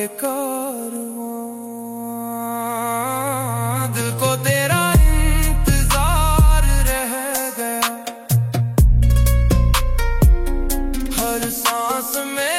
ये कारवां, दिल को तेरा इंतजार रह गया, हर सांस में